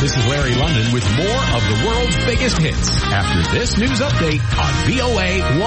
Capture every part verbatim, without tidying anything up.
This is Larry London with more of the world's biggest hits after this news update on V O A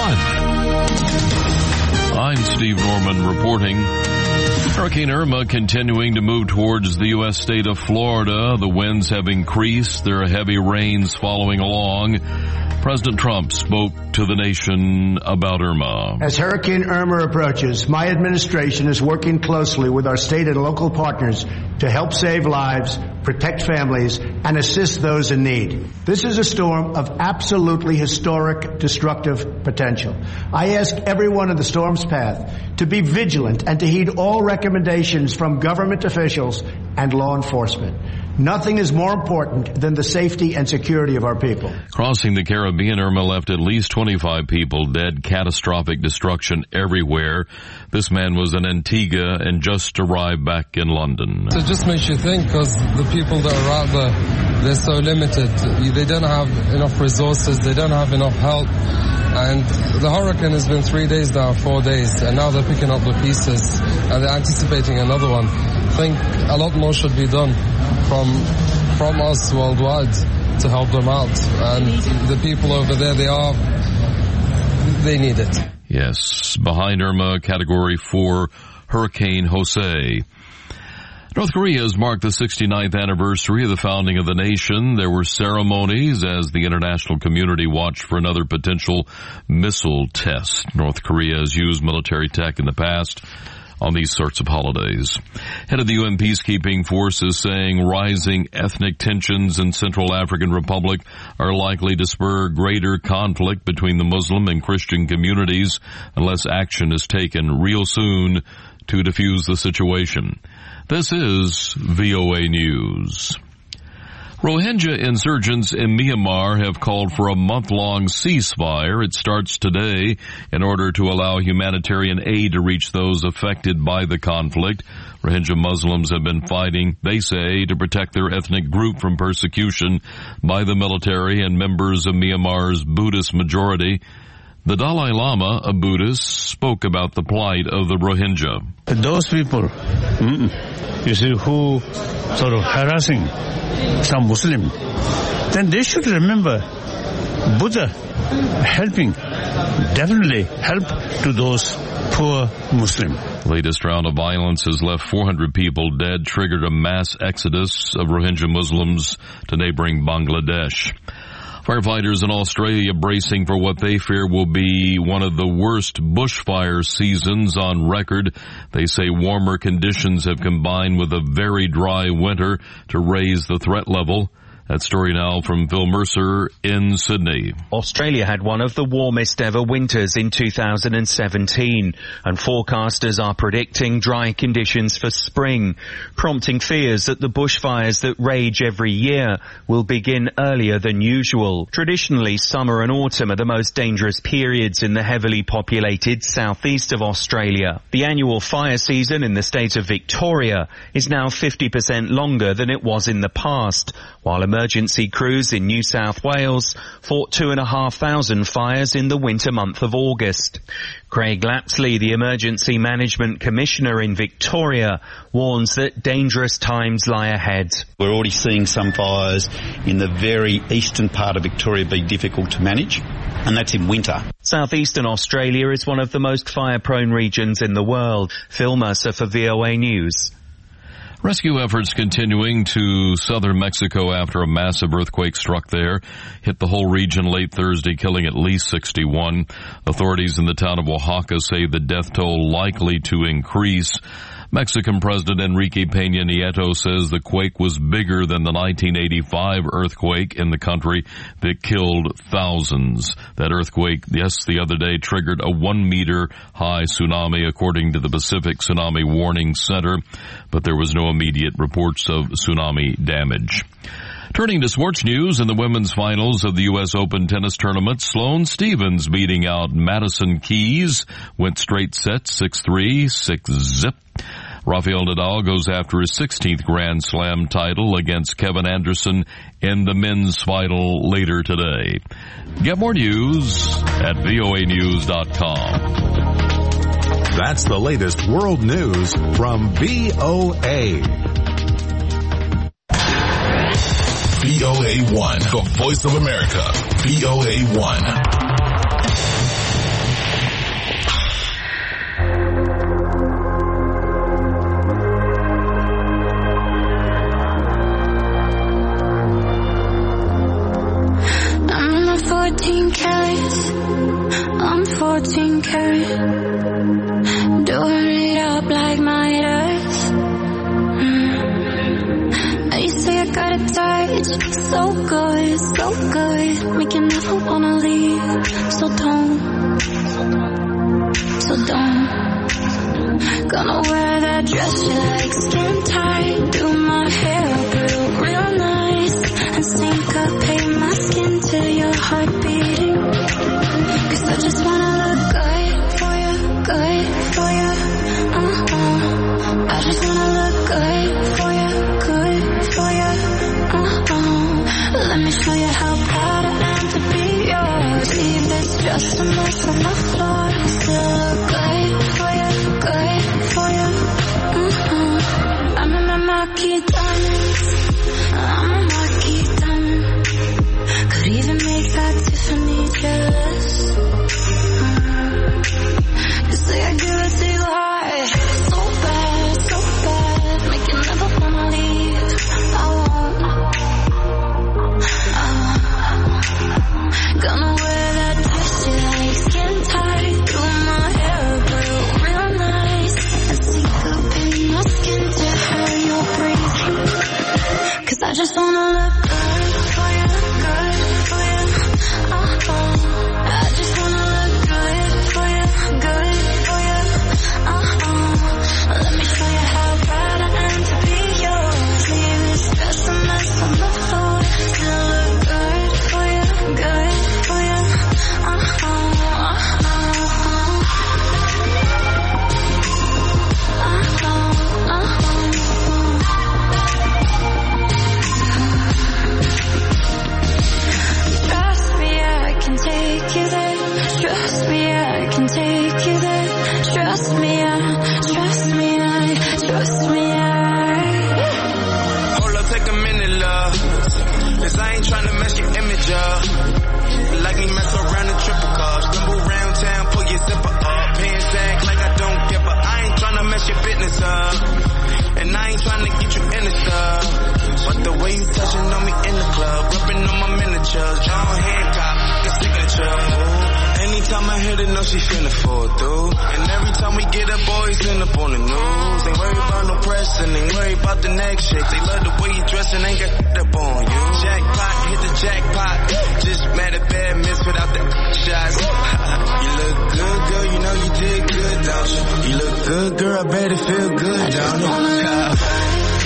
one. I'm Steve Norman reporting. Hurricane Irma continuing to move towards the U S state of Florida. The winds have increased. There are heavy rains following along. President Trump spoke to the nation about Irma. As Hurricane Irma approaches, my administration is working closely with our state and local partners to help save lives, protect families, and assist those in need. This is a storm of absolutely historic destructive potential. I ask everyone in the storm's path to be vigilant and to heed all recommendations from government officials and law enforcement. Nothing is more important than the safety and security of our people. Crossing the Caribbean, Irma left at least twenty-five people dead, catastrophic destruction everywhere. This man was in Antigua and just arrived back in London. It just makes you think, because the people that are out there, they're so limited. They don't have enough resources. They don't have enough help. And the hurricane has been three days now, four days, and now they're picking up the pieces and they're anticipating another one. I think a lot more should be done from from us worldwide to help them out. And the people over there, they are, they need it. Yes, behind Irma, Category four, Hurricane Jose. North Korea has marked the sixty-ninth anniversary of the founding of the nation. There were ceremonies as the international community watched for another potential missile test. North Korea has used military tech in the past on these sorts of holidays. Head of the U N peacekeeping forces saying rising ethnic tensions in Central African Republic are likely to spur greater conflict between the Muslim and Christian communities unless action is taken real soon to defuse the situation. This is V O A News. Rohingya insurgents in Myanmar have called for a month-long ceasefire. It starts today in order to allow humanitarian aid to reach those affected by the conflict. Rohingya Muslims have been fighting, they say, to protect their ethnic group from persecution by the military and members of Myanmar's Buddhist majority. The Dalai Lama, a Buddhist, spoke about the plight of the Rohingya. Those people, you see, who sort of harassing some Muslim, then they should remember Buddha helping, definitely help to those poor Muslim. Latest round of violence has left four hundred people dead, triggered a mass exodus of Rohingya Muslims to neighboring Bangladesh. Firefighters in Australia bracing for what they fear will be one of the worst bushfire seasons on record. They say warmer conditions have combined with a very dry winter to raise the threat level. That story now from Phil Mercer in Sydney. Australia had one of the warmest ever winters in two thousand seventeen, and forecasters are predicting dry conditions for spring, prompting fears that the bushfires that rage every year will begin earlier than usual. Traditionally, summer and autumn are the most dangerous periods in the heavily populated southeast of Australia. The annual fire season in the state of Victoria is now fifty percent longer than it was in the past, while emergency crews in New South Wales fought two and a half thousand fires in the winter month of August. Craig Lapsley, the Emergency Management Commissioner in Victoria, warns that dangerous times lie ahead. We're already seeing some fires in the very eastern part of Victoria be difficult to manage, and that's in winter. Southeastern Australia is one of the most fire-prone regions in the world. Phil Mercer for V O A News. Rescue efforts continuing to southern Mexico after a massive earthquake struck there, hit the whole region late Thursday, killing at least sixty-one. Authorities in the town of Oaxaca say the death toll likely to increase. Mexican President Enrique Peña Nieto says the quake was bigger than the nineteen eighty-five earthquake in the country that killed thousands. That earthquake, yes, the other day triggered a one-meter high tsunami, according to the Pacific Tsunami Warning Center, but there was no immediate reports of tsunami damage. Turning to sports news, in the women's finals of the U S Open tennis tournament, Sloane Stephens beating out Madison Keys, went straight sets, six three, six zip. Rafael Nadal goes after his sixteenth Grand Slam title against Kevin Anderson in the men's final later today. Get more news at V O A news dot com. That's the latest world news from V O A. V O A one, the voice of America. V O A one. fourteen carats, I'm fourteen carat, doing it up like Midas. Mm. You say I got a touch, so good, so good, make you never wanna leave. So don't, so don't. Gonna wear that dress you like, skin tight, do my hair up real, real nice, and syncopate my skin to your heart beating. Cause I just wanna look good for you, good for you, uh-huh. I just wanna look good for you, good for you, uh-huh. Let me show you how proud I am to be yours. Leave this dress a mess on the floor. Still look good for you, good for you, uh-huh. I'm in my marquee diamonds, I'm a marquee diamond. Could even make that Tiffany jealous. You say I give it to you high, so bad, so bad, make you never wanna leave. I won't, I won't. Gonna wear that dress you like, skin tight, do my hair up real, real nice, and syncopate my skin to her your breathing. Cause I just wanna look good for you, good for you, uh-huh. I just wanna look good for you, good for you, uh-huh. Let me show you how proud I am to be yours. Leave this dress a mess on the floor. Still look good for you, good for you, uh-huh, uh-huh, uh-huh, uh-huh. Trust me, I can take you there. Trust me, I can take you there. Trust me, I, trust me, I, trust me, I. Hold up, take a minute, love. Cause I ain't tryna mess your image up. Like me mess around the triple cup. Stumble around town, pull your zipper up. Pants sack like I don't give a. I ain't tryna mess your business up. And I ain't tryna get you in the stuff. But the way you touching on me in the club, rubbing on my miniatures, John Hancock, the signature. Ooh. Anytime I hit it, know she finna fall through. And every time we get up, boys end up on the news. Ain't worry about no pressing, ain't worry about the next shit. They love the way you dressing, ain't got up on you. Jackpot, hit the jackpot. Just mad at bad miss without the shots. You look good, girl, you know you did good, don't you? You look good, girl, I bet it feel good, don't you?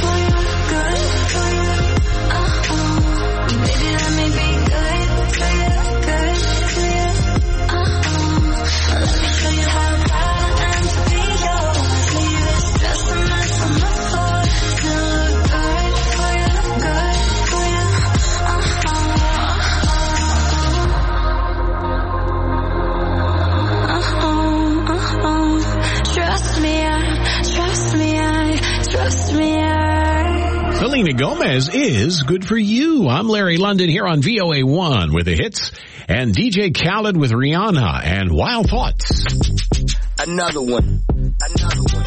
Selena Gomez is Good For You. I'm Larry London here on V O A one with the hits and D J Khaled with Rihanna and Wild Thoughts. Another one. Another one.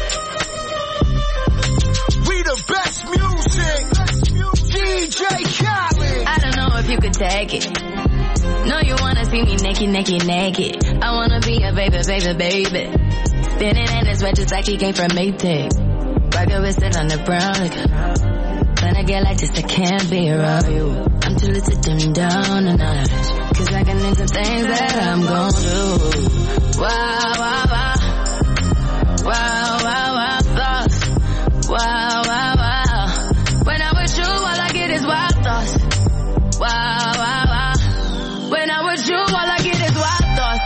We the best music. D J Khaled. I don't know if you could take it. No, you wanna see me naked, naked, naked. I wanna be a baby, baby, baby. Spinning in his red just like he came from Maytag. Rocket with it on the brown like when I get like this, I can't be around you. I'm too little to dim down a notch. Cause I can into things that I'm gon' do. Wow, wow, wow. Wow, wow, wow, thoughts. Wow, wow, wow. When I'm with you, all I get is wild thoughts. Wow, wow, wow. When I'm with you, all I get is wild thoughts.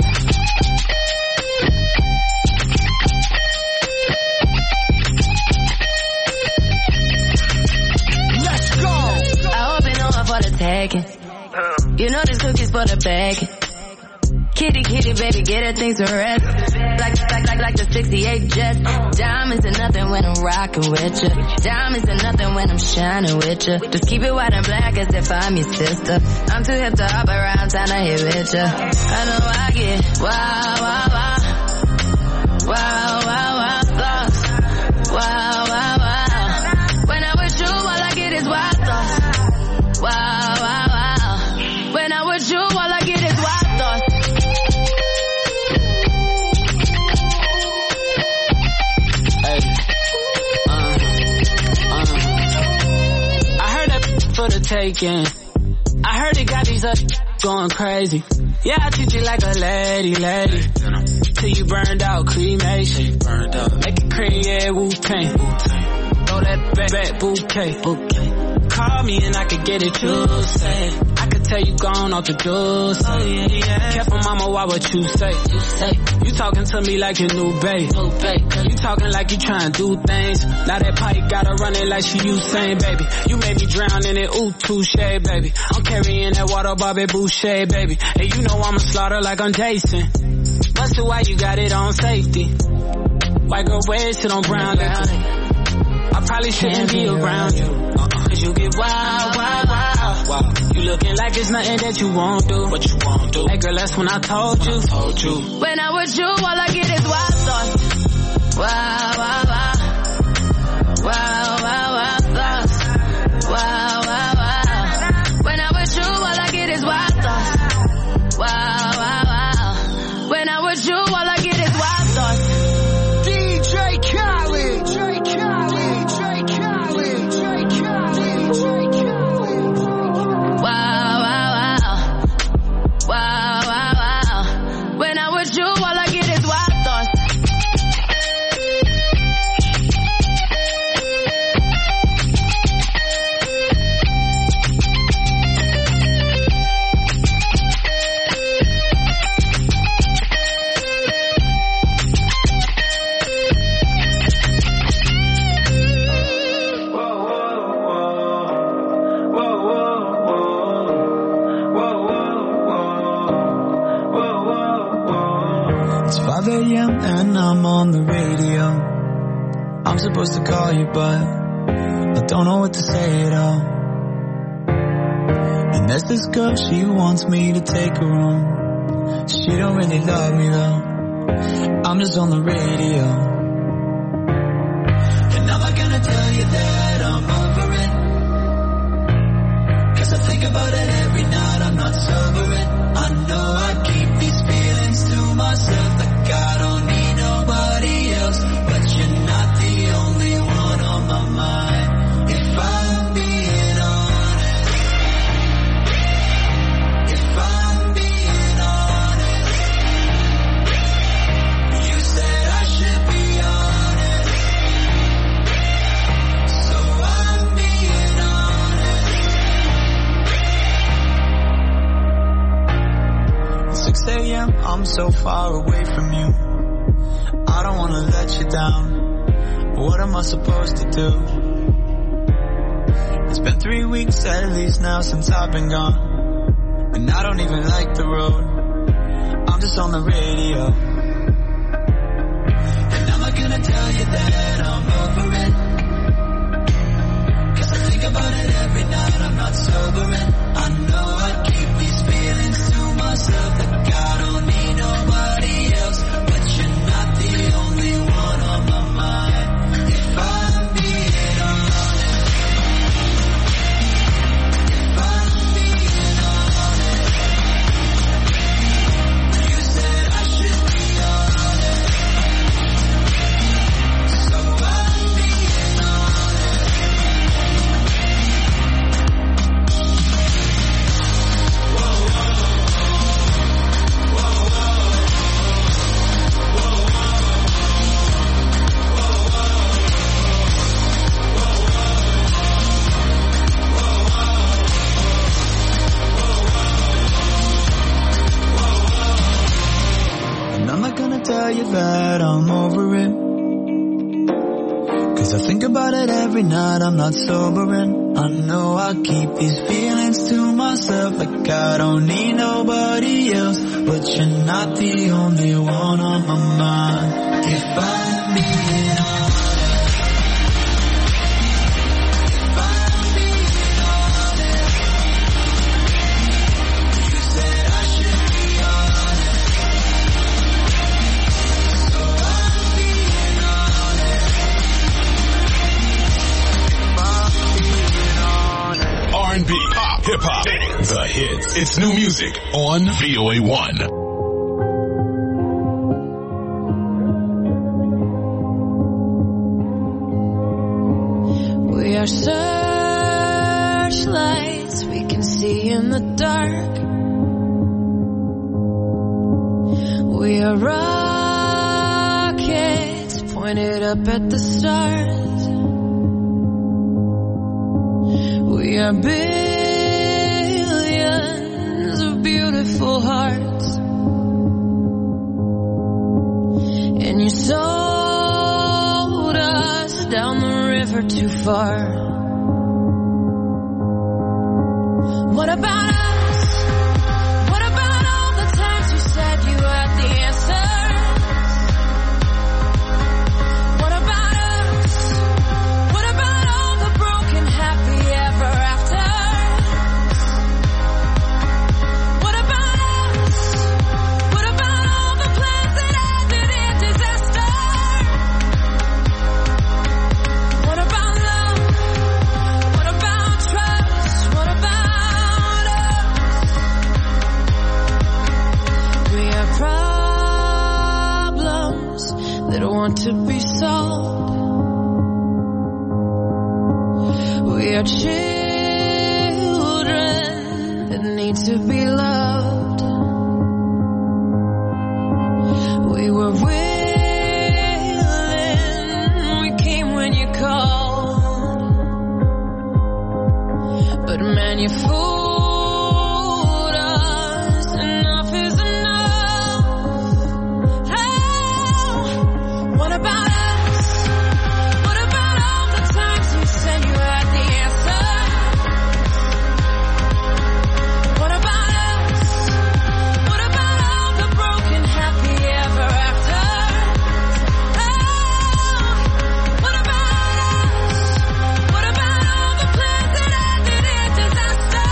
For the tagging. You know this cookie's for the bag. kitty, kitty, baby, get her things to rest. Like, like, like, like the sixty-eight Jets. Diamonds are nothing when I'm rocking with you. Diamonds are nothing when I'm shining with you. Just keep it white and black as if I'm your sister. I'm too hip to hop around, time to hit with you. I know I get wow, wow, wow. Wow, wow, wow, thoughts. Wow, wow, wow. When I'm with you, all I get is wild thoughts. Wow, wow, wow. When I'm with you, all I get is wild thoughts. Hey, uh, uh. I heard that for the taking. I heard it got these up going crazy. Yeah, I treat you like a lady, lady. Till you burned out, cremation. Burned out. Make it cream, yeah, Wu-Tang. Throw that back, back bouquet. bouquet. Call me and I could get it, you say. I could tell you gone off the juice. Oh, yeah, yeah. Careful, mama, why what you say? You say. You talking to me like your new babe. New babe. You talking like you trying to do things. Now that pipe got her running like she Usain, baby. You made me drown in it, ooh, touche, baby. I'm carrying that water, Bobby Boucher, baby. And you know I'ma slaughter like I'm Jason. Busted, why you got it on safety? White girl waist sit on brown liquor. I probably shouldn't be around you. Uh-uh. Cause you get wild, wild, wild, wild. You looking like it's nothing that you won't do. What you won't do? Hey girl, that's when I told you. I told you. When I'm with you, all I get is wild thoughts. Wow, wow, wow. Wow, wow, wow, thoughts. Wow, wow, wow. When I'm with you, all I get is wild thoughts. Wow, wow, wow. When I'm with you, all I get is wild thoughts. D J Khaled. D J Khaled. D J Khaled. D J Khaled. D J Khaled. Wow, wow, wow. Wow, wow, wow. When I'm with you, all I get is wild thoughts. five a.m. and I'm on the radio. I'm supposed to call you, but I don't know what to say at all. And there's this girl, she wants me to take her home. She don't really love me though. I'm just on the radio. And I'm not gonna tell you that I'm over it, 'cause I think about it every night, I'm not sobering. I know I keep these feelings to myself, like I don't need nobody else. But you're not the only one on my mind, if I'm being honest. If I'm being honest. You said I should be honest, so I'm being honest. six a.m. I'm so far away from you. I don't wanna let you down. What am I supposed to do? It's been three weeks at least now since I've been gone, and I don't even like the road. I'm just on the radio. And I'm not gonna tell you that I'm over it, 'cause I think about it every night, I'm not sobering. I know I keep these feelings to myself, like I don't need nobody else. But you're not the only one on my mind, if I'm being honest. If I'm being honest. You said I should be honest, so I'm being honest. Whoa, whoa. And I'm not gonna tell you that I'm over it, 'cause I think about it every night, I'm not sobering. I know I keep these feelings to myself, like I don't need nobody else, but you're not the only one on my mind. If I'm being honest, if I'm being honest, you said I should be honest, so I'm being honest. R and B, pop, hip hop, dance, the hits. It's new music on V O A one. We are searchlights we can see in the dark. We are rockets pointed up at the stars. We are billions of beautiful hearts. And you sold us down the river too far. What about us? What about all the times you said you had the answers? What about us? What about all the broken happy ever afters? What about us? What about all the plans that ended in disaster? What about love? What about trust? What about us? We are problems that want to be solved. We are children that need to be loved. We were willing, we came when you called. But man, you fooled us. Enough is enough. Oh, what about us? What about all the times you said you had the answer? What about us? What about all the broken happy ever after? Oh, what about us? What about all the plans that ended in disaster?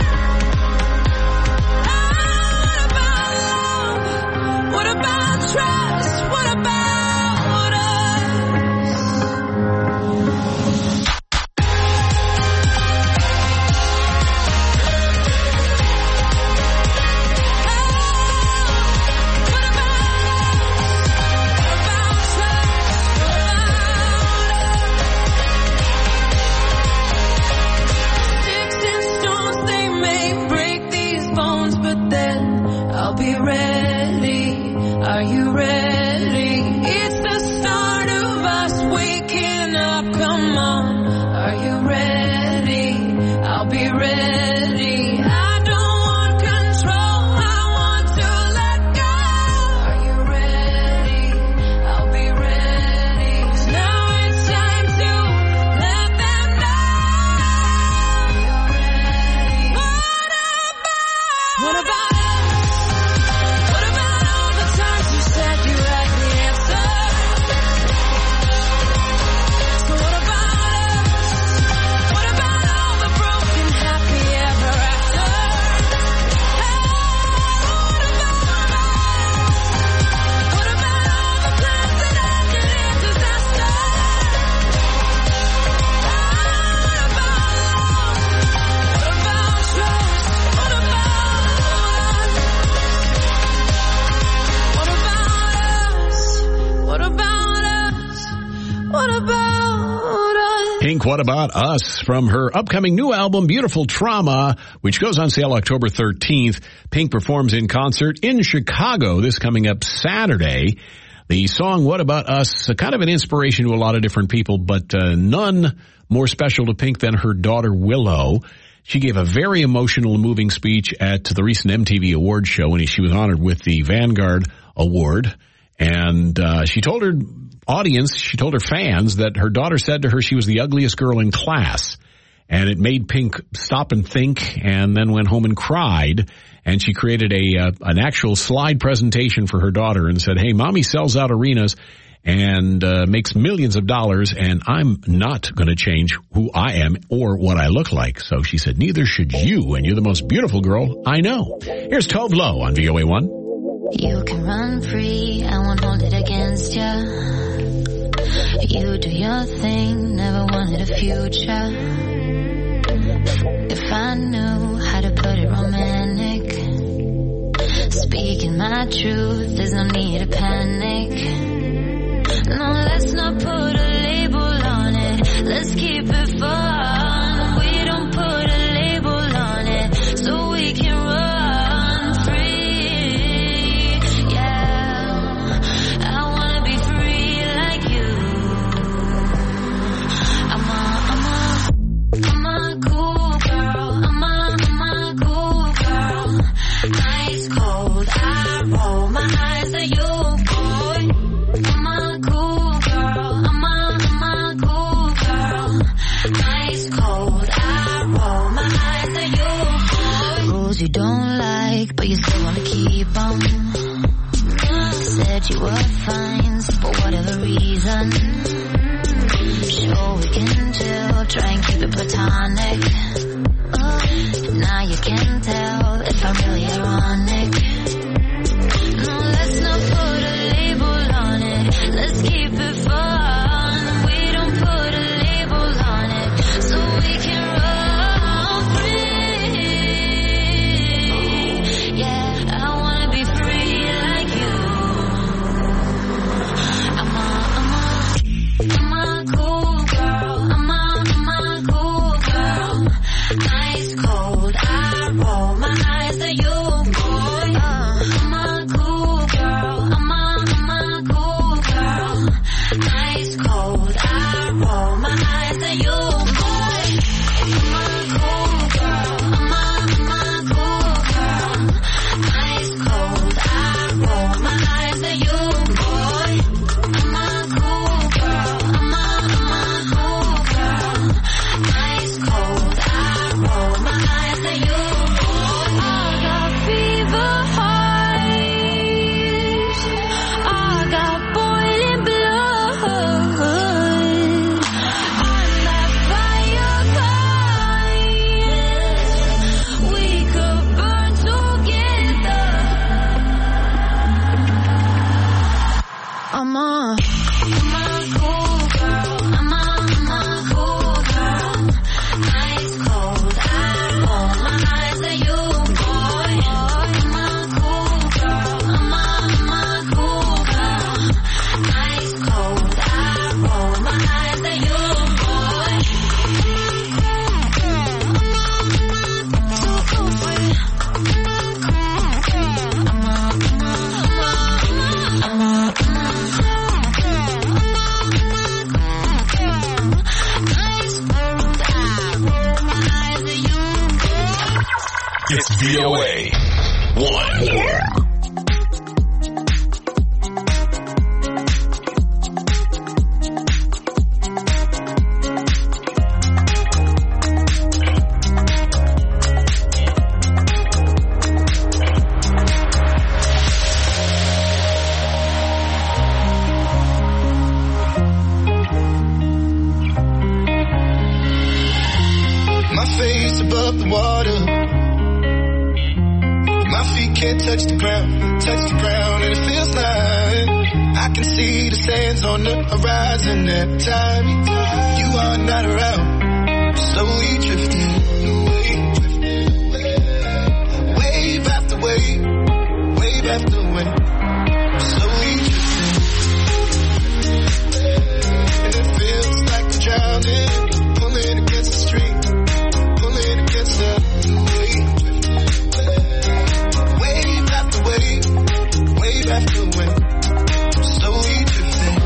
Oh, what about love? What about trust? What about us? Sticks and stones, they may break these bones, but then I'll be ready. Are you ready? It's the start of us waking up. Come on. Are you ready? I'll be ready. I don't want control. I want to let go. Are you ready? I'll be ready. 'Cause now it's time to let them know. You're ready. What about? What about us? What about all the times you said you had the answer? So what about us? What about all the broken happy ever after? Hey, what about us? What about all the plans that ended in disaster? What about love? What about trust? What about us? What about us? What about us? What about us? Pink, What About Us, from her upcoming new album, Beautiful Trauma, which goes on sale October thirteenth. Pink performs in concert in Chicago this coming up Saturday. The song What About Us, kind of an inspiration to a lot of different people, but uh, none more special to Pink than her daughter Willow. She gave a very emotional and moving speech at the recent M T V Awards show when she was honored with the Vanguard Award. And uh, she told her audience, she told her fans that her daughter said to her she was the ugliest girl in class. And it made Pink stop and think and then went home and cried. And she created a uh, an actual slide presentation for her daughter and said, hey, mommy sells out arenas and uh, makes millions of dollars, and I'm not going to change who I am or what I look like. So she said, neither should you, and you're the most beautiful girl I know. Here's Tove Lo on V O A one. You can run free, I won't hold it against ya. You do your thing, never wanted a future. If I knew how to put it romantic, speaking my truth, there's no need to panic. No, let's not put a label on it. Let's keep it fun. We don't put a label on it, so we can run free. Yeah, I wanna be free like you. I'm a, I'm a, I'm a cool girl. I'm a, I'm a cool girl. Ice cold, I roll my eyes at you, boy. I'm a cool girl. I'm a, I'm a cool girl. Ice cold, I roll my eyes at you, boy. Rules you don't like, but you still wanna keep them. Said you were fine for whatever reason. Sure we can chill, try and keep it platonic. Now you can tell if I'm really ironic. No, let's not put a label on it. Let's keep it fun. We don't put a label on it, so we can run free. Yeah, I wanna be free like you. I'm a, I'm a, I'm a cool girl. I'm a, I'm a cool girl. Ice cold, I roll my eyes at you, boy. Uh, I'm a cool girl. I'm a, I'm a cool girl. Ice cold, I roll my eyes at you, boy. I'm a cool girl. I'm a, I'm a cool girl. Ice cold, I roll my eyes at you, boy. I'm a cool girl. I'm a, I'm a cool girl. Ice cold, I roll my eyes at you, boy. I got fever heart. I got boiling blood. I'm that fire kind. We could burn together. I'm a, I'm a cool girl. I'm a, I'm a cool girl. Ice cold, I roll my eyes at you, boy. I'm a cool girl. I'm a, I'm a cool girl. Ice cold, I roll my eyes at you, boy. So cool for you. I'm a, I'm a, I'm a, I'm a, Ice cold, I roll my eyes at you, boy. It's V O A one. My face above the water. My feet can't touch the ground, touch the ground, and it feels like I can see the sands on the horizon every time you are not around. Slowly drifting away, wave after wave, wave after wave. Slowly drifting, and it feels like I'm drowning, pulling against the stream. Against the wave, wave after wave, wave after wave, slowly drifting.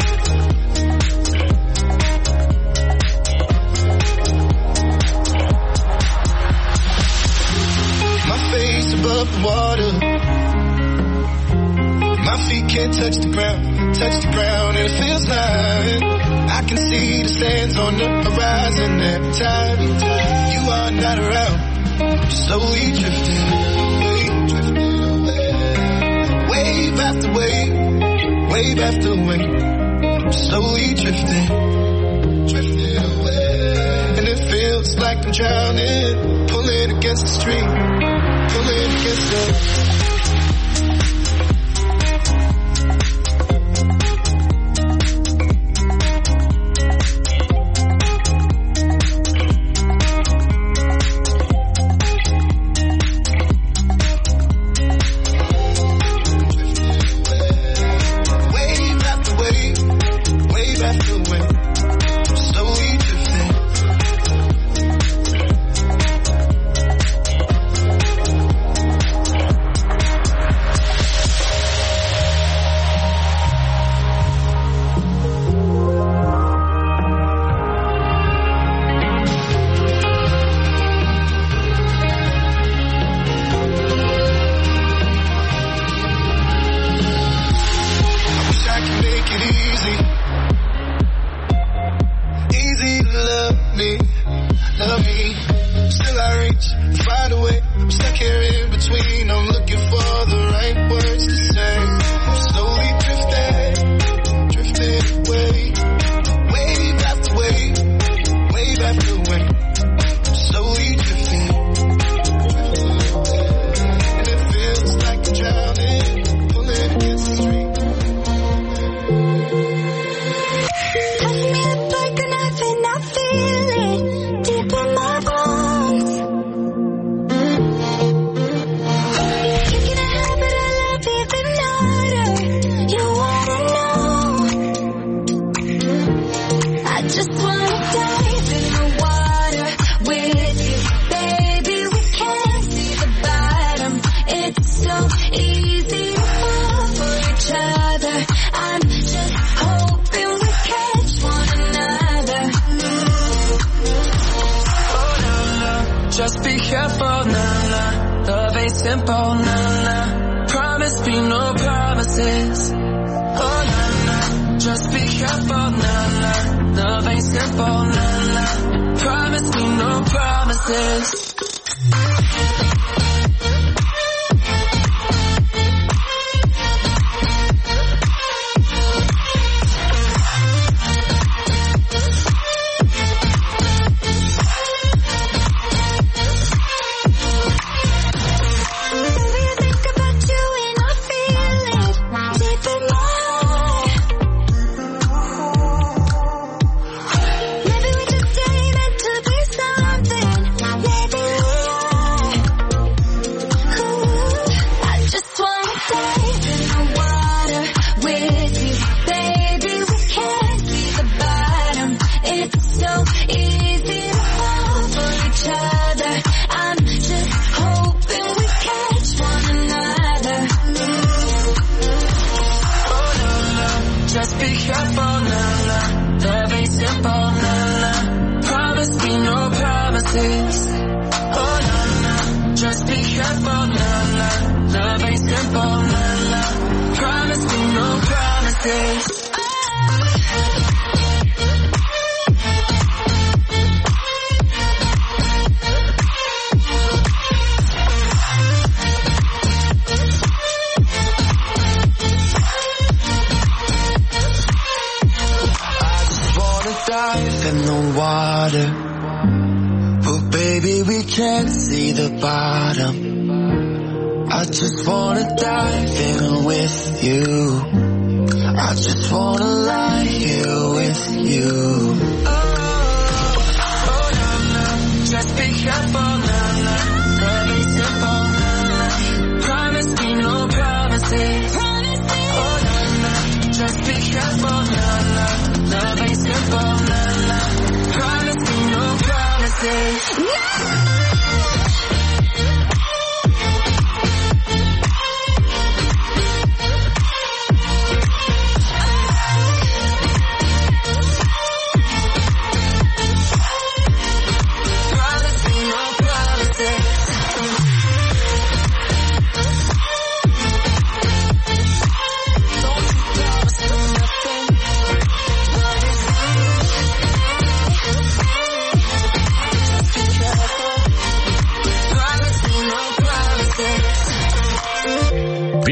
My face above the water. My feet can't touch the ground, touch the ground, and it feels like I can see the sands on the horizon every time you are not around. Slowly drifting away, drifting away. Wave after wave, wave after wave. Slowly drifting, drifting away. And it feels like I'm drowning, pulling against the stream, pulling against the...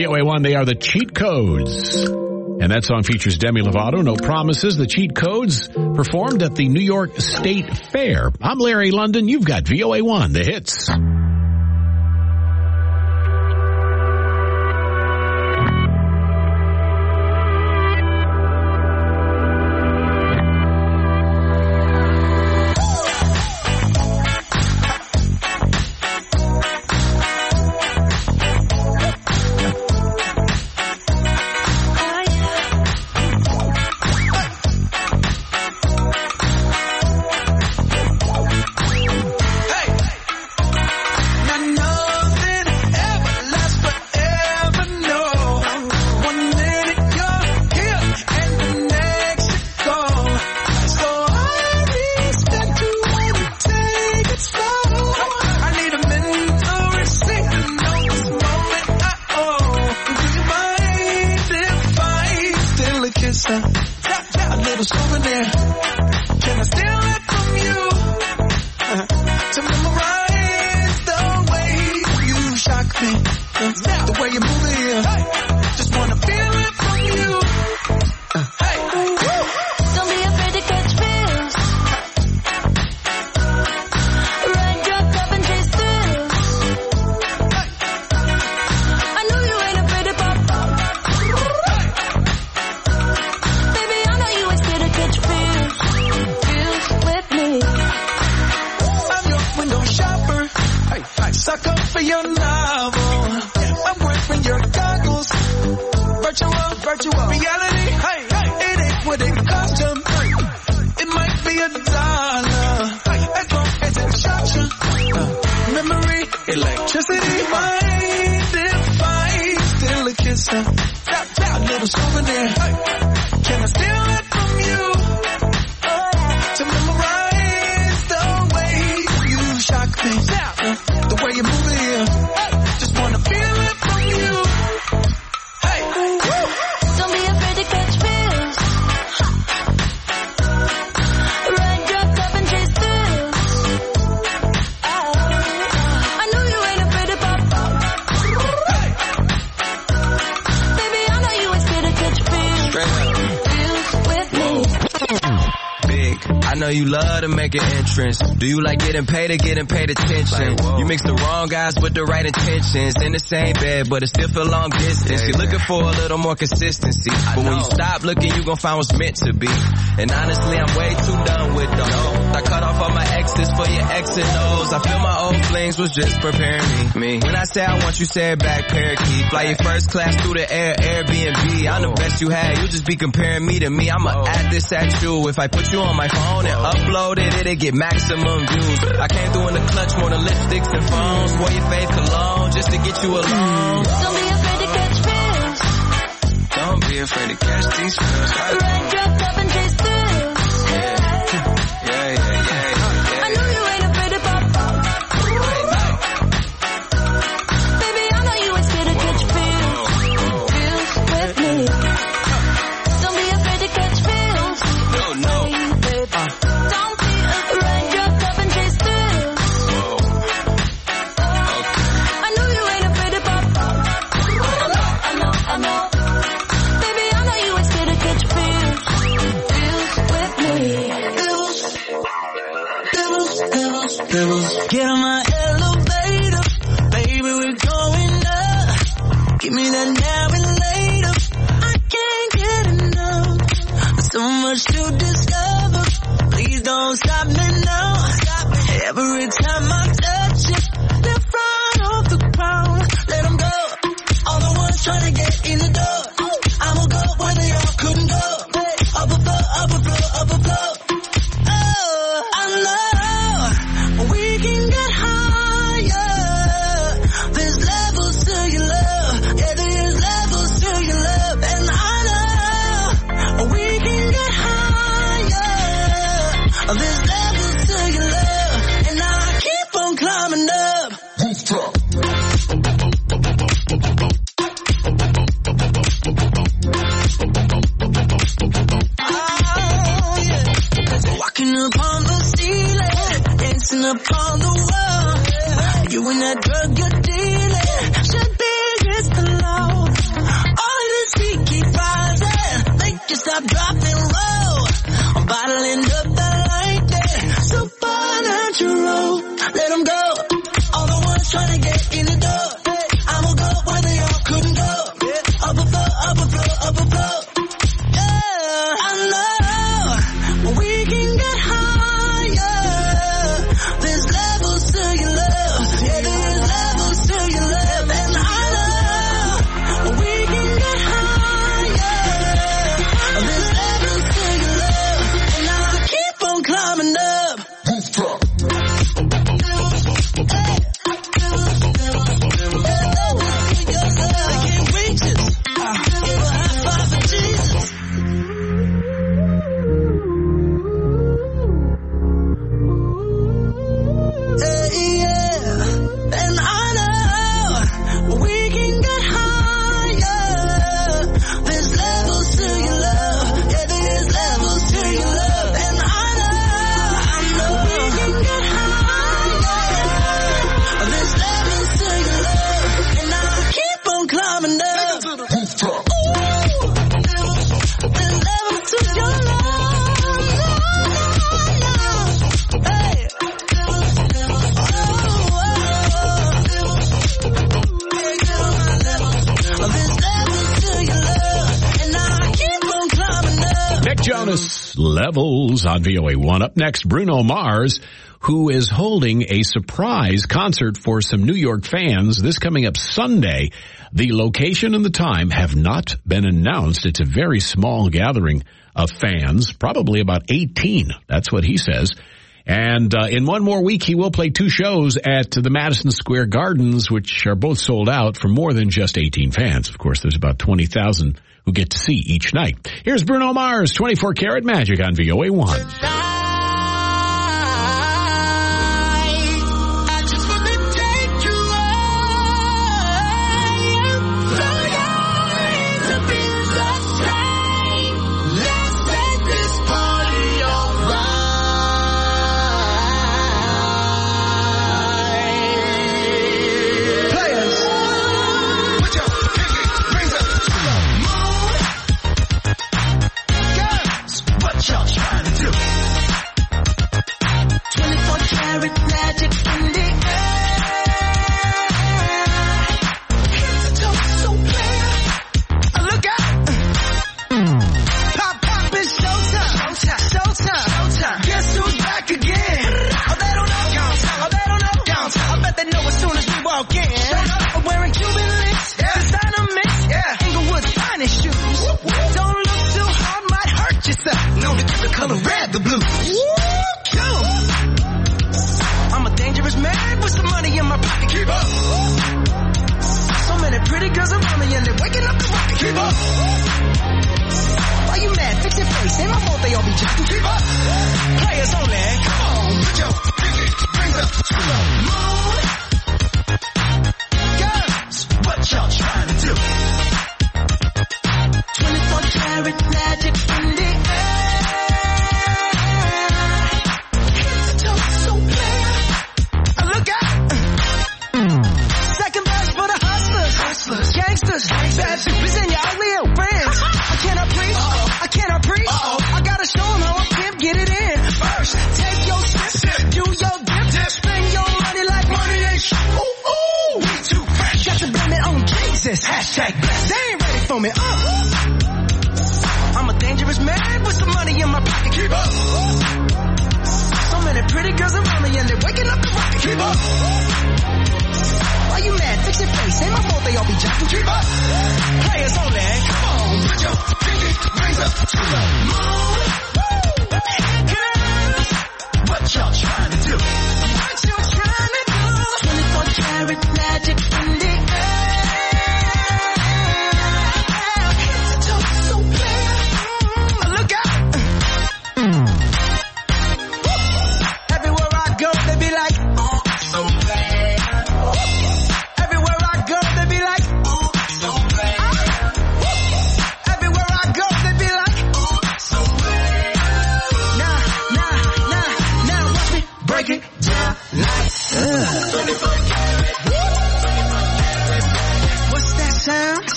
O A one, they are the Cheat Codes. And that song features Demi Lovato, No Promises. The Cheat Codes performed at the New York State Fair. I'm Larry London. You've got V O A one, the hits. Do you like getting paid or getting paid attention? Like, you mix the wrong guys with the right intentions. In the same bed, but it still feel long distance. You're looking for a little more consistency. But when you stop looking, you gon' find what's meant to be. And honestly, I'm way too done with those. I cut off all my exes for your X and O's. I feel my old flings was just preparing me. me. When I say I want you, say it back, parakeet. Fly your first class through the air, Airbnb. I'm the best you had. You just be comparing me to me. I'ma add this at you. If I put you on my phone and upload it, it'll get maximum views. I came through in the clutch more than lipsticks and phones. Wore your fave cologne just to get you alone. Don't be afraid to catch feels. Don't be afraid to catch these feels. Run, dropped up and chase thrills. Yeah, yeah, yeah, yeah. I know you ain't afraid to pop up. Baby, I know you ain't scared to catch feels. Feels with me. Don't be afraid to catch feels. No, no. Don't be afraid, dropped up and chase thrills. I know you ain't afraid to pop up. I know, I know, I know. Baby, I know you ain't scared to catch feels. Feels with me. Pebbles, pebbles, pebbles. Get on my elevator, baby, we're going up. Give me that now and later. I can't get enough. So much to discover. Please don't stop me now. Stop me. Every time I touch you, left right off the ground. Let them go. All the ones trying to get in the door. I'ma go where they all couldn't go. Up above, up above, up above. Oh, I know we can get higher. There's levels to your love. Yeah, there's levels to your love. And I know we can get higher. There's levels to your love. And I keep on climbing up. Rooftop. Walking upon the ceiling, dancing upon the wall. You and that drug you're dealing should be against the law. bottling up the light, yeah. Supernatural, let them go. All the ones trying to get in the door, hey. I'ma go where they all couldn't go, yeah. Up above, up above, up above. Yeah, I know we can get higher. There's levels to your love, yeah, there's levels to your love. And I know we can get higher. There's levels to your love, and I'll keep on climbing up. Levels on V O A one. Up next, Bruno Mars, who is holding a surprise concert for some New York fans. This coming up Sunday. The location and the time have not been announced. It's a very small gathering of fans, probably about eighteen. That's what he says. And uh, in one more week, he will play two shows at the Madison Square Gardens, which are both sold out for more than just eighteen fans. Of course, there's about twenty thousand who get to see each night. Here's Bruno Mars, twenty-four karat magic on V O A one.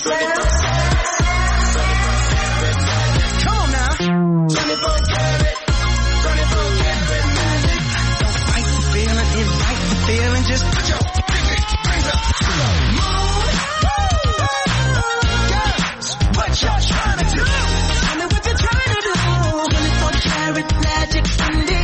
Come on now. twenty-four karat. and just put your pinky rings up to the moon. Girls, what y'all trying to do? Tell me what you're trying to do. twenty-four karat magic in the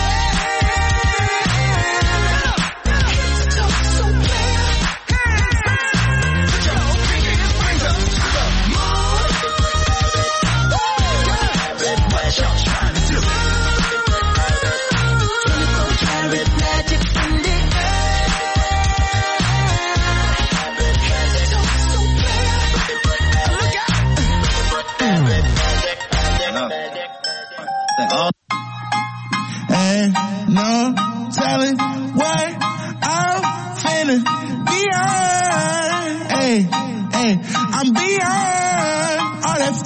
Ain't no telling what I'm finna beyond. Hey, hey, I'm beyond all that.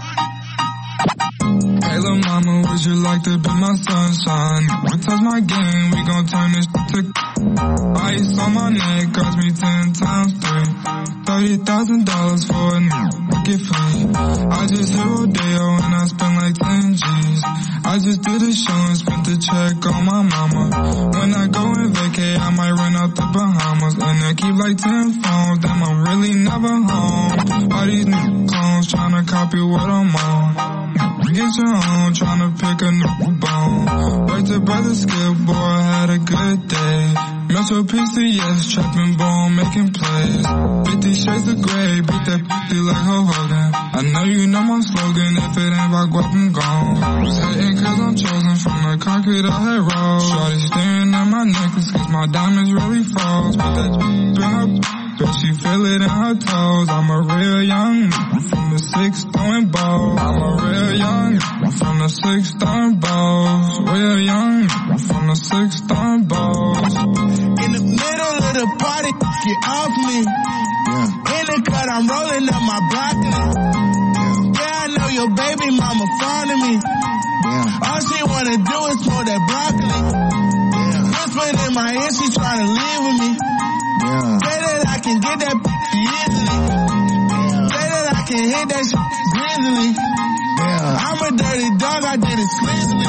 Hey, little mama, would you like to be my sunshine? We touch my game, we gon' turn this to ice on my neck, cost me ten times three. Thirty thousand dollars for a get free. I just hit Rodeo and I spent like ten G's. I just did a show and spent the check on my mama. When I go and vacay, I might run out the Bahamas. And I keep like ten phones, damn, I'm really never home. All these new clones tryna copy what I'm on. Get your own, tryna pick a new bone. Right to brother Skip, boy, I had a good day. Metro P C S, trapping bone, making plays. Fifty shades of gray, beat that fifty like Ho Hogan. I know you know my slogan, if it ain't about guap, I'm gone. Was hating cause I'm chosen from the concrete I had rolled. Shorty staring at my necklace cause my diamonds really falls. Put that in her, bet she feel it in her toes. I'm a real young from the six throwing balls. I'm a real young from the six throwing balls. Real young from the six throwing balls. In the middle of the party, get off me. Yeah. In the cut, I'm rolling up my broccoli. Yeah, yeah, I know your baby mama fond of me. Yeah. All she wanna do is smoke that broccoli. Yeah. Whispered in my ear, she tryna leave with me. Yeah. Say that I can get that easily. Yeah. Say that I can hit that shit greasily. Yeah. I'm a dirty dog, I did it sleazily.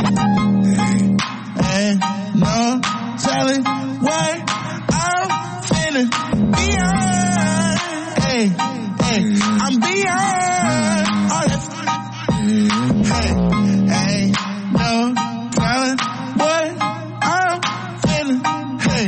Ain't no telling what I'm finna beyond. Hey, hey, I'm beyond all that. Hey, ain't no telling what I'm finna. Hey,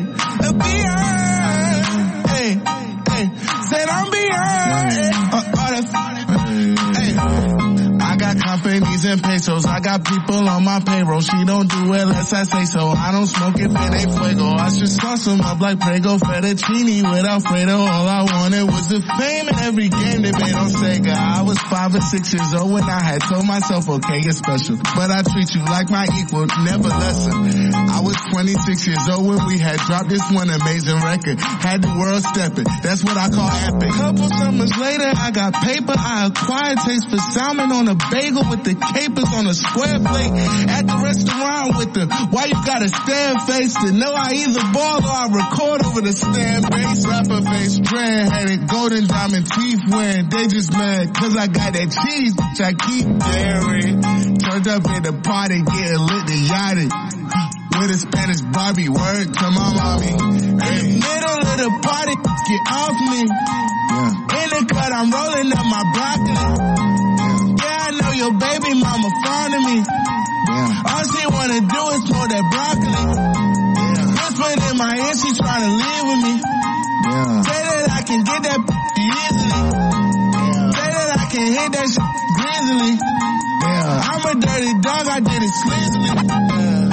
beyond. Hey, hey, said I'm beyond all that. Hey, I got companies and pesos. I got people on my payroll. She don't do it unless I say so. I don't smoke if it ain't fuego. I should sauce them up like Prego fettuccine with Alfredo. All I wanted was the fame in every game they made on Sega. I was five or six years old when I had told myself, okay, you're special, but I treat you like my equal, never lesser. I was twenty-six years old when we had dropped this one amazing record. Had the world stepping. That's what I call epic. Couple summers later, I got paper. I acquired taste for salmon on a bagel with the capers on a square plate. At the restaurant with the, why you gotta stare face to know I either ball or I record over the stand base. Rapper face, dread-headed, golden diamond teeth wearing. They just mad cause I got that cheese, which I keep daring. Turned up at the party, getting lit and yachted. With a Spanish Barbie, word to my mommy. In the middle of the party, get off me. Yeah. In the cut, I'm rolling up my broccoli. Yeah, I know your baby mama fond of me. Yeah. All she wanna do is smoke that broccoli. Yeah. Whispered in my ear, she tryna leave with me. Yeah. Say that I can get that easily. Yeah. Say that I can hit that shit greasily. Yeah. I'm a dirty dog, I did it sleazily. Yeah.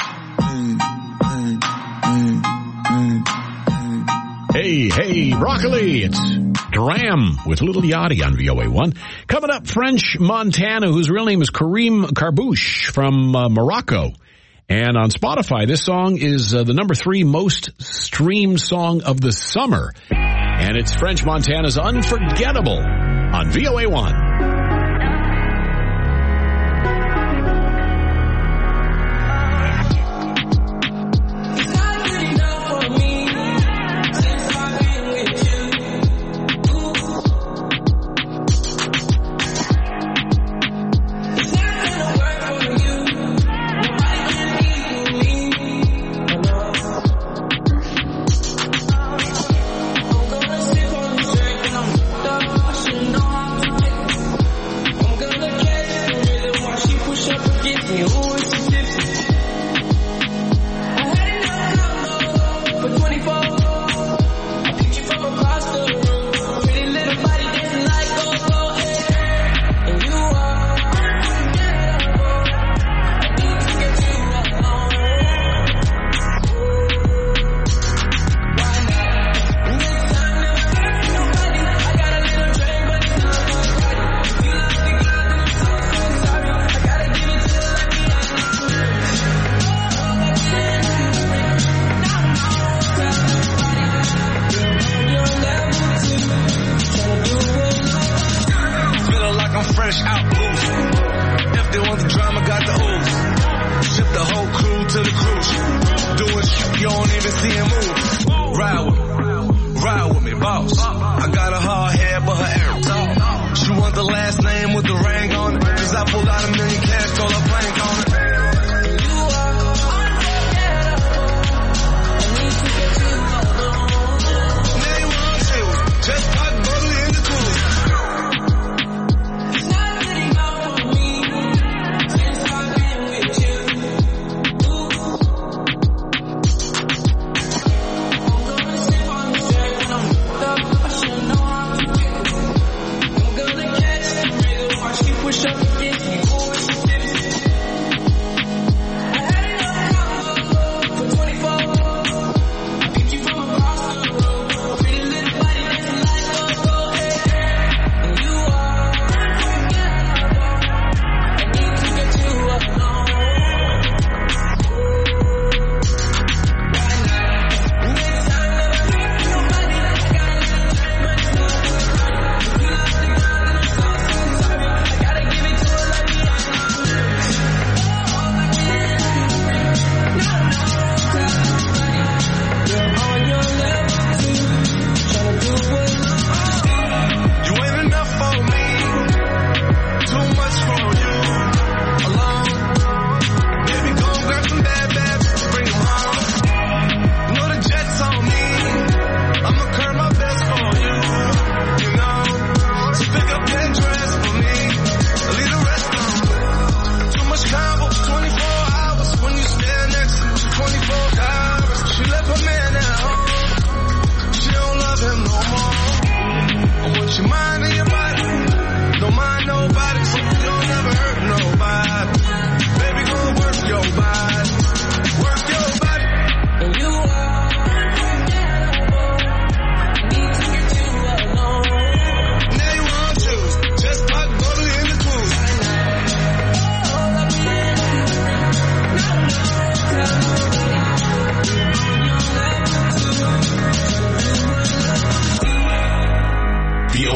Hey, hey, broccoli. It's Dram with Little Yachty on V O A one. Coming up, French Montana, whose real name is Karim Karbouche from uh, Morocco. And on Spotify, this song is uh, the number three most streamed song of the summer. And it's French Montana's Unforgettable on V O A one.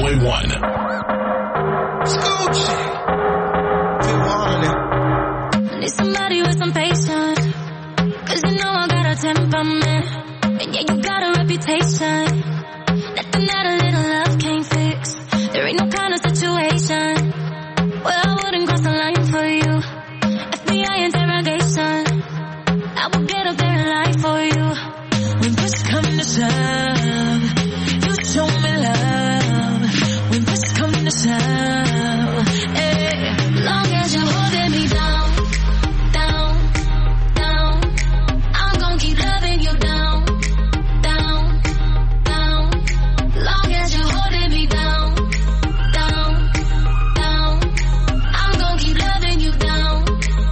O A one. Scooch. I need somebody with some patience, cause you know I got a temperament, and yeah, you got a reputation. Nothing that a little love can't fix. There ain't no kind of situation where I wouldn't cross the line for you. F B I interrogation, I will get up there and lie for you. When push come to shove, you show me love. When push come to shove, hey, long as you're holding me down, down, down, I'm gon' keep loving you down, down, down. Long as you're holding me down, down, down, I'm gon' keep loving you down,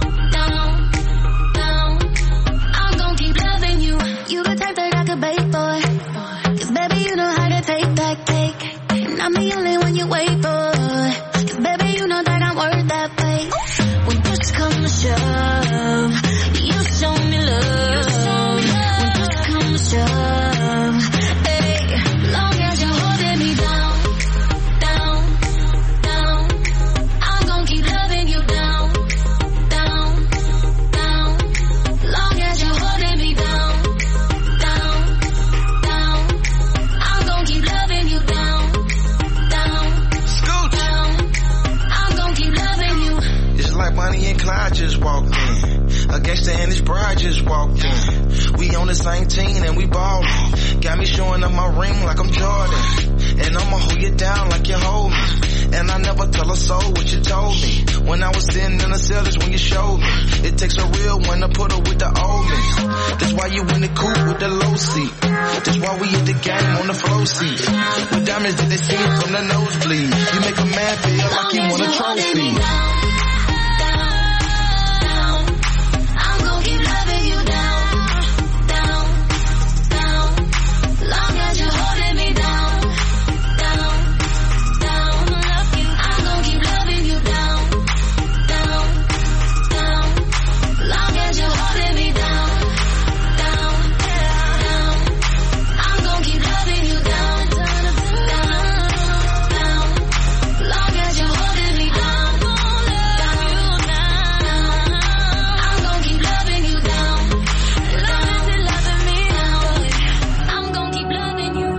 down, down. I'm gon' keep loving you. You the type that I could bait for, cause baby you know how to take that cake, and I'm the only one you wait for, cause baby you know that I'm worth that wait. When push come to shove, you show me love. When push come to shove, hey, long as you're holding me down, down, down, I'm gon' keep loving you down, down, down. Long as you're holding me down, down, down, I'm gon' keep loving you down, down, Scooch. down. I'm gon' keep loving you. It's like Bonnie and Clyde just walked in. A gangster and his bride just walked in. We on the same team and we ballin'. Got me showing up my ring like I'm Jordan. And I'ma hold you down like you hold me. And I never tell a soul what you told me. When I was sitting in the cell is when you showed me. It takes a real one to put her with the old me. That's why you in the coupe with the low seat. That's why we hit the game on the flow seat. With diamonds that they see from the nosebleed. You make a man feel like he want a trophy. I'm gon' keep loving you down, down, down. Long as you're holding me down, down, down. Love you. I'm gon' keep loving you down, down, down. Long as you're holding me down, down, down. I'm gon' keep loving you down, down, down. Long as you're holding me down, down, down. I'm gon' keep loving you down, loving, loving me down. I'm gon' keep loving you.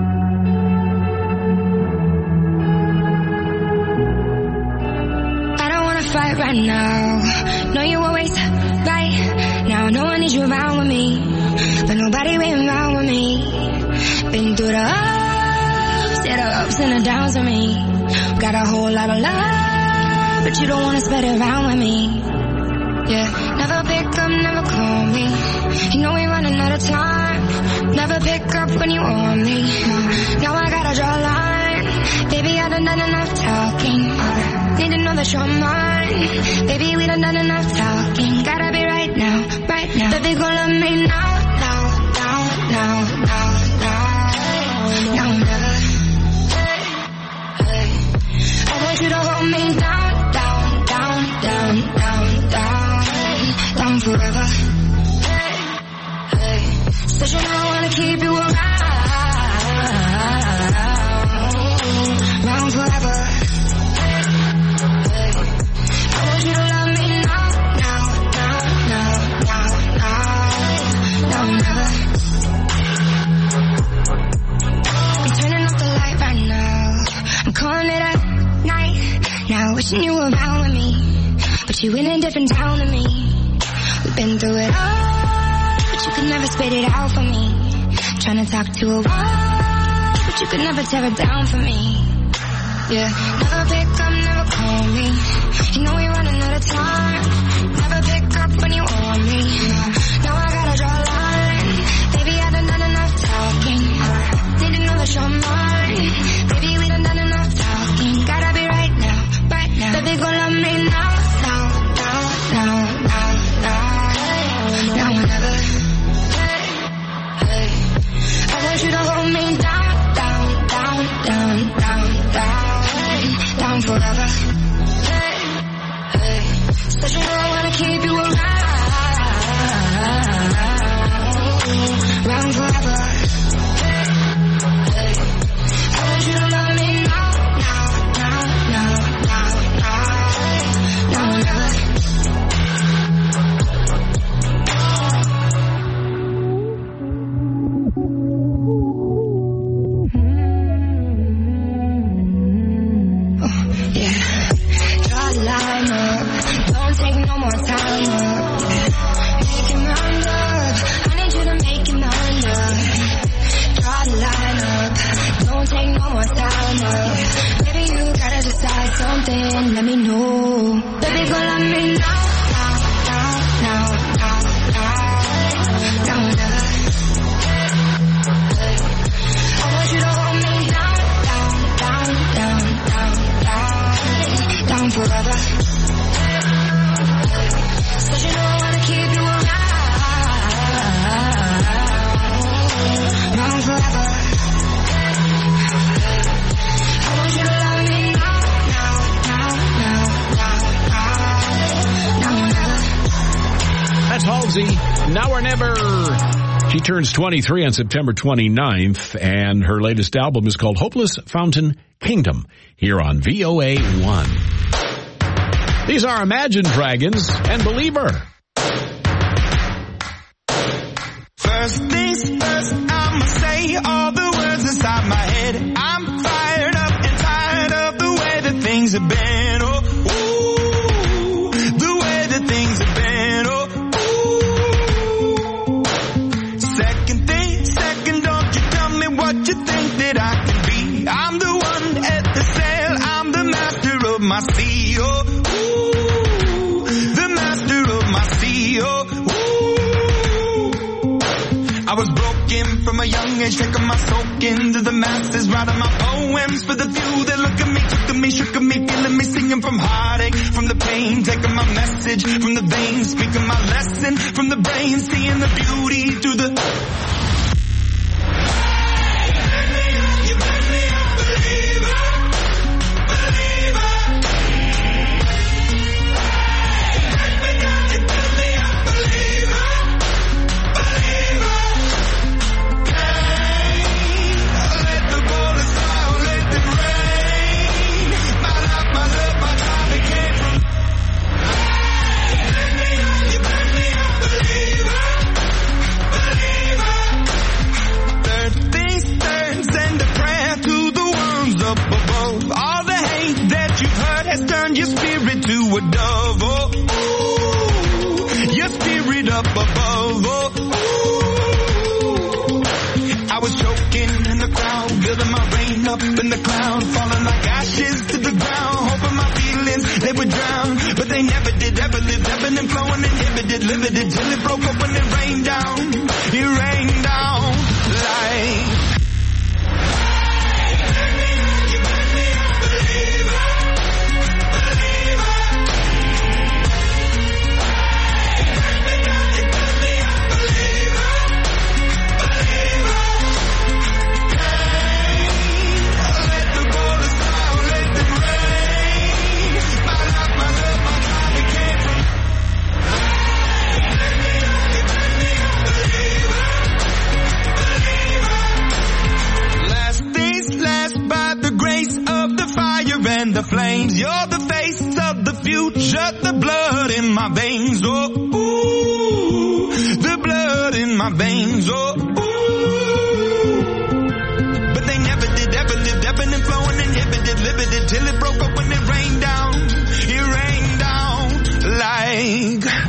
I don't wanna fight right now. No, you always right now. No one needs you around with me, but nobody been around with me. Been through the ups, yeah, the ups and the downs with me. Got a whole lot of love, but you don't wanna spread it around with me. Yeah, never pick up, never call me. You know we running out of time. Never pick up when you want me. Now I gotta draw a line. Baby, I done done enough talking. Need to know that you're mine. Baby, we done done enough talking. Gotta be right now, right now. Baby, gon' love me now, now, now, now, now, now, now, never. Hey, I want you to hold me down, down, down, down, down, down, down forever. Hey, said you know I wanna keep you around, around forever. Hey, I want you to love me now, now, now, now, now, now, now, never. I'm turning off the light right now. I'm calling it a night now, wishing you were around with me, but you in a different town than me. We've been through it all, but you could never spit it out for me. Trying to talk to a wall, but you could never tear it down for me. Yeah, never pick up, never call me. You know we running out of time. Never pick up when you want me. Now I gotta draw a line. Baby, I done done enough talking. Need to know that you're mine. Baby, we done done enough talking. Gotta be right now, right now. Baby, gon' love me now, now, now, now, now, now, now, whenever. Hey, I want you to hold me down, down, down, down, down, down, down forever. Hey, hey, said you know I wanna keep you around, one more time, uh, maybe you gotta decide something, let me know. Baby, go let me know, now, now, now, now, now, now, now. I want you to hold me down, down, down, down, down, down, down forever. Cause you know I wanna keep you around, around forever. I want you to love me now, now, now, now, now, now, now. That's Halsey, Now or Never. She turns twenty-three on September twenty-ninth, and her latest album is called Hopeless Fountain Kingdom, here on V O A one. These are Imagine Dragons and Believer. First things first, I'ma say all the words inside my head. I'm fired up and tired of the way that things have been. Oh, ooh, the way that things have been. Oh, ooh. Second thing, second, don't you tell me what you think that I can be. I'm the one at the sail, I'm the master of my sea. Oh, ooh, the master of my sea. Oh, I was broken from a young age, taking my soak into the masses, writing my poems for the few that look at me, took at me, shook at me, feeling me, singing from heartache, from the pain, taking my message from the veins, speaking my lesson from the brain, seeing the beauty through the... Your spirit to a dove, oh, ooh, your spirit up above, oh, ooh. I was choking in the crowd, building my rain up in the cloud, falling like ashes to the ground, hoping my feelings, they would drown, but they never did, ever lived, ebbing and flowing, inhibited, limited, till it broke up when it rained down, it rained down like... And the flames, you're the face of the future, the blood in my veins, oh, ooh, the blood in my veins, oh, ooh. But they never did, ever lived, ebbing and flowing, inhibited, limited, till it broke up when it rained down, it rained down like...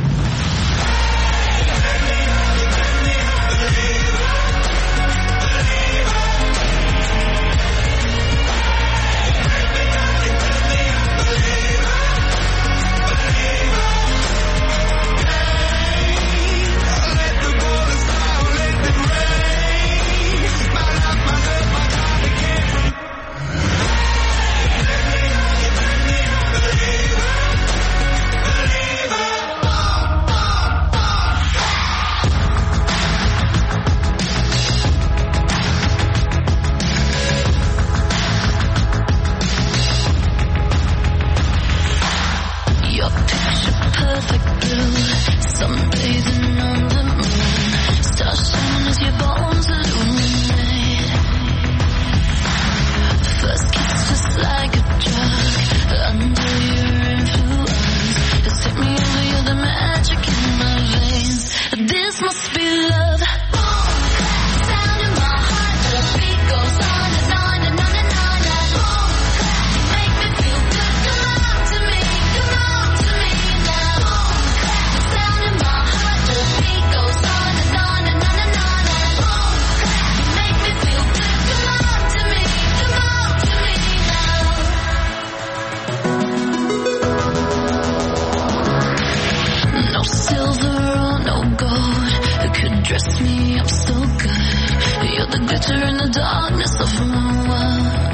shelter in the darkness of my world.